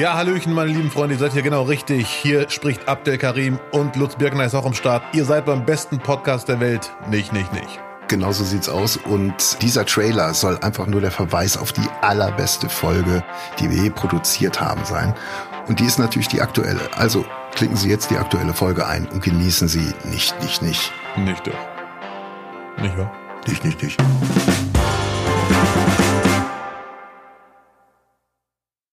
Ja, hallöchen, meine lieben Freunde, ihr seid hier genau richtig. Hier spricht Abdel Karim und Lutz Birkner ist auch am Start. Ihr seid beim besten Podcast der Welt. Nicht. Genau so sieht's aus. Und dieser Trailer soll einfach nur der Verweis auf die allerbeste Folge, die wir je produziert haben, sein. Und die ist natürlich die aktuelle. Also klicken Sie jetzt die aktuelle Folge ein und genießen Sie nicht. Nicht doch. Nicht wahr? Nicht.